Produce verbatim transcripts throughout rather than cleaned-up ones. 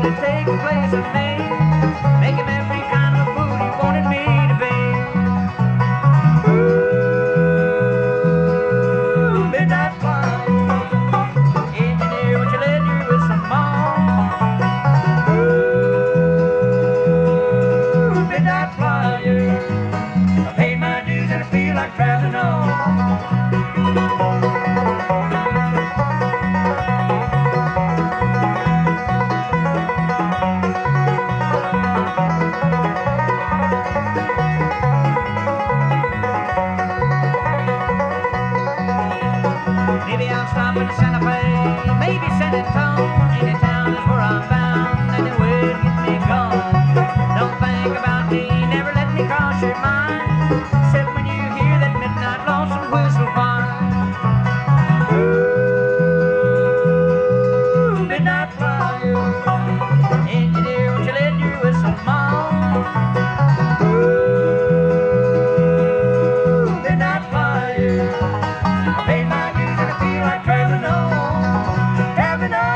to take the place of me, make him every kind of fool he wanted me to be. Ooh, midnight flyer, engineer, won't you let you with some more? Ooh, midnight flyer, I paid my dues and I feel like traveling on. Maybe I'll stop in Santa Fe, maybe San Antonio. Any town is where I'm bound, and it will get me gone. Don't think about me, never let me cross your mind, except when you hear that midnight lonesome whistle whine. Ooh, midnight flyer, engineer, won't you let your whistle more? Ooh, midnight flyer, I paid my dues and I feel like traveling on, traveling on.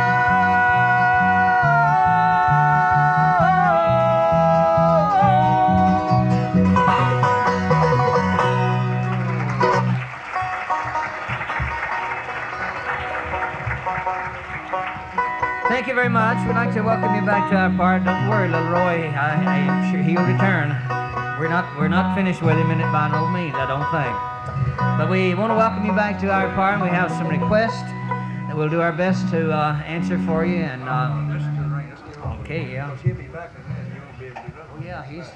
Thank you very much. We'd like to welcome you back to our part. Don't worry, little Roy. I, I am sure he'll return. We're not we're not finished with him in it by no means, I don't think. But we want to welcome you back to our part. We have some requests that we'll do our best to uh, answer for you. And uh, okay, yeah. Oh yeah, he's.